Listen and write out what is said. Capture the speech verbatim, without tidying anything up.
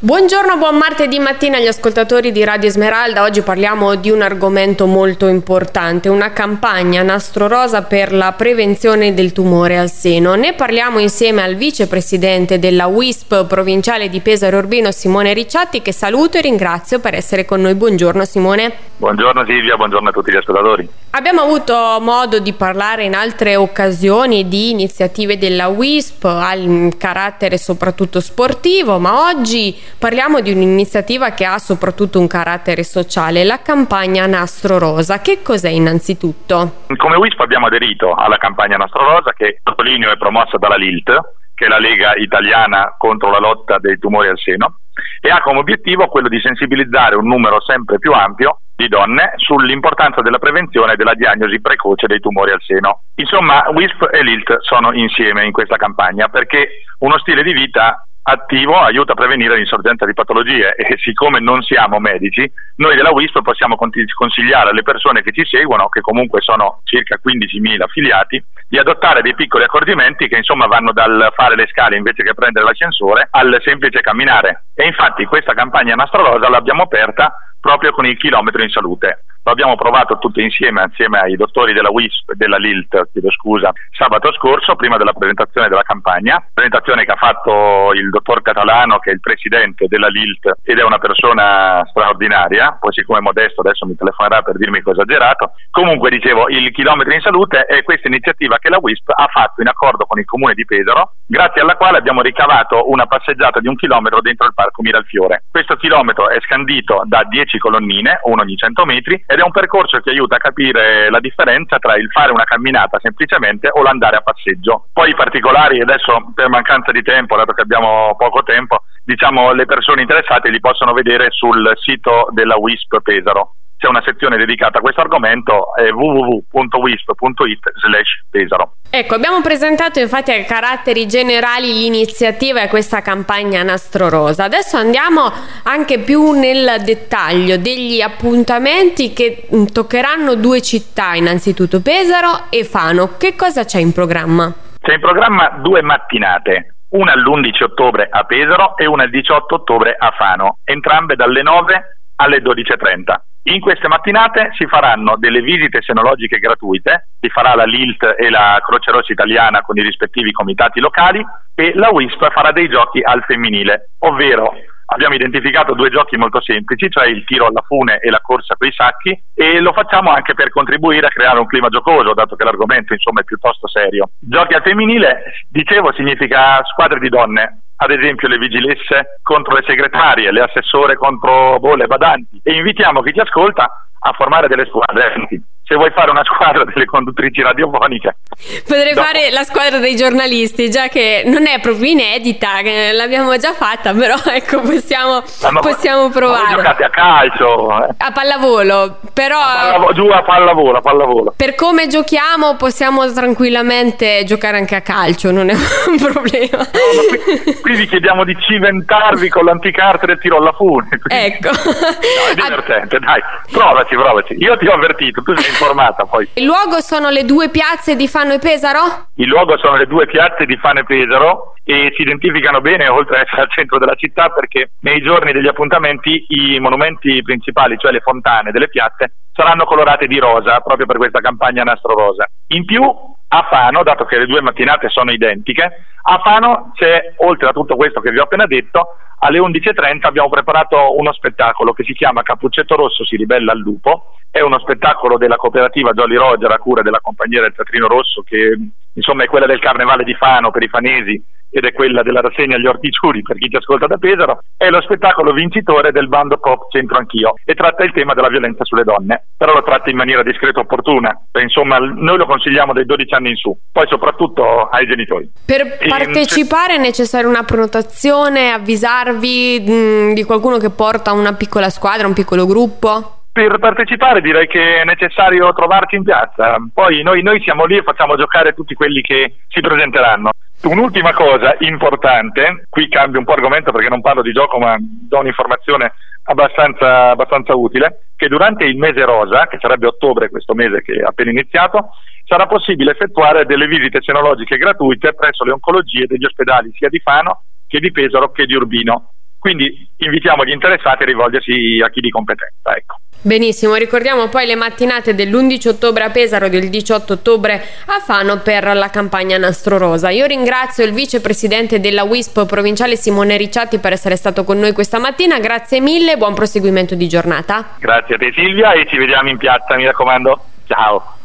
Buongiorno, buon martedì mattina agli ascoltatori di Radio Esmeralda. Oggi parliamo di un argomento molto importante, una campagna Nastro Rosa per la prevenzione del tumore al seno. Ne parliamo insieme al vicepresidente della W I S P provinciale di Pesaro Urbino, Simone Ricciatti, che saluto e ringrazio per essere con noi. Buongiorno Simone. Buongiorno Silvia, buongiorno a tutti gli ascoltatori. Abbiamo avuto modo di parlare in altre occasioni di iniziative della W I S P al carattere soprattutto sportivo, ma oggi parliamo di un'iniziativa che ha soprattutto un carattere sociale, la campagna Nastro Rosa. Che cos'è innanzitutto? Come W I S P abbiamo aderito alla campagna Nastro Rosa, che sottolineo è promossa dalla L I L T, che è la Lega Italiana contro la lotta dei tumori al seno, e ha come obiettivo quello di sensibilizzare un numero sempre più ampio di donne sull'importanza della prevenzione e della diagnosi precoce dei tumori al seno. Insomma, W I S P e L I L T sono insieme in questa campagna perché uno stile di vita attivo aiuta a prevenire l'insorgenza di patologie, e siccome non siamo medici, noi della W I S P possiamo consigliare alle persone che ci seguono, che comunque sono circa quindicimila affiliati, di adottare dei piccoli accorgimenti che insomma vanno dal fare le scale invece che prendere l'ascensore al semplice camminare. E infatti questa campagna Nastro Rosa l'abbiamo aperta proprio con il chilometro in salute. Lo abbiamo provato tutti insieme, assieme ai dottori della W I S P e della L I L T, chiedo scusa, sabato scorso, prima della presentazione della campagna, presentazione che ha fatto il dottor Catalano, che è il presidente della L I L T ed è una persona straordinaria. Poi siccome è modesto adesso mi telefonerà per dirmi che ho esagerato. Comunque dicevo, il chilometro in salute è questa iniziativa che la W I S P ha fatto in accordo con il comune di Pesaro, grazie alla quale abbiamo ricavato una passeggiata di un chilometro dentro il parco Miralfiore. Questo chilometro è scandito da dieci colonnine, uno ogni cento metri, ed è un percorso che aiuta a capire la differenza tra il fare una camminata semplicemente o l'andare a passeggio. Poi i particolari, adesso per mancanza di tempo, dato che abbiamo poco tempo, diciamo le persone interessate li possono vedere sul sito della W I S P Pesaro. C'è una sezione dedicata a questo argomento, è w w w punto wisp punto it slash Pesaro. Ecco, abbiamo presentato infatti a caratteri generali l'iniziativa e questa campagna Nastro Rosa. Adesso andiamo anche più nel dettaglio degli appuntamenti che toccheranno due città, innanzitutto Pesaro e Fano. Che cosa c'è in programma? C'è in programma due mattinate, una l'undici ottobre a Pesaro e una il diciotto ottobre a Fano, entrambe dalle nove alle dodici e trenta. In queste mattinate si faranno delle visite senologiche gratuite, si farà la L I L T e la Croce Rossa Italiana con i rispettivi comitati locali, e la W I S P farà dei giochi al femminile, ovvero abbiamo identificato due giochi molto semplici, cioè il tiro alla fune e la corsa coi sacchi, e lo facciamo anche per contribuire a creare un clima giocoso, dato che l'argomento insomma è piuttosto serio. Giochi al femminile, dicevo, significa squadre di donne, ad esempio le vigilesse contro le segretarie, le assessore contro boh, le badanti, e invitiamo chi ci ascolta a formare delle squadre. Se vuoi fare una squadra delle conduttrici radiofoniche, potrei dopo. fare la squadra dei giornalisti, già che non è proprio inedita, l'abbiamo già fatta, però ecco possiamo, ma possiamo provare. Ma giocate a calcio, eh. a pallavolo, però a pallavo- giù a pallavolo, a pallavolo. Per come giochiamo possiamo tranquillamente giocare anche a calcio, non è un problema. No, qui, qui vi chiediamo di cimentarvi con l'anticarte del tiro alla fune. Quindi... Ecco. No, è divertente, dai, provaci, provaci. Io ti ho avvertito, tu sei informata poi. Il luogo sono le due piazze di Fano e Pesaro? Il luogo sono le due piazze di Fano e Pesaro, e si identificano bene oltre ad essere al centro della città, perché nei giorni degli appuntamenti i monumenti principali, cioè le fontane delle piazze, saranno colorate di rosa proprio per questa campagna Nastro Rosa. In più a Fano, dato che le due mattinate sono identiche, a Fano c'è, oltre a tutto questo che vi ho appena detto, alle undici e trenta abbiamo preparato uno spettacolo che si chiama Cappuccetto Rosso si ribella al lupo. È uno spettacolo della cooperativa Jolly Roger a cura della compagnia del Teatrino Rosso, che insomma è quella del Carnevale di Fano per i fanesi ed è quella della rassegna agli orticiuri per chi ci ascolta da Pesaro. È lo spettacolo vincitore del bando pop Centro Anch'io e tratta il tema della violenza sulle donne, però lo tratta in maniera discreta e opportuna. Insomma, noi lo consigliamo dai dodici anni in su, poi soprattutto ai genitori. Per e partecipare è necessaria una prenotazione, avvisarvi mh, di qualcuno che porta una piccola squadra, un piccolo gruppo? Per partecipare direi che è necessario trovarci in piazza, poi noi, noi siamo lì e facciamo giocare tutti quelli che si presenteranno. Un'ultima cosa importante, qui cambio un po' argomento perché non parlo di gioco ma do un'informazione abbastanza, abbastanza utile, che durante il mese rosa, che sarebbe ottobre, questo mese che è appena iniziato, sarà possibile effettuare delle visite senologiche gratuite presso le oncologie degli ospedali sia di Fano che di Pesaro che di Urbino. Quindi invitiamo gli interessati a rivolgersi a chi di competenza. Ecco. Benissimo, ricordiamo poi le mattinate dell'undici ottobre a Pesaro e del diciotto ottobre a Fano per la campagna Nastro Rosa. Io ringrazio il vicepresidente della W I S P provinciale Simone Ricciatti per essere stato con noi questa mattina, grazie mille, buon proseguimento di giornata. Grazie a te Silvia e ci vediamo in piazza, mi raccomando, ciao.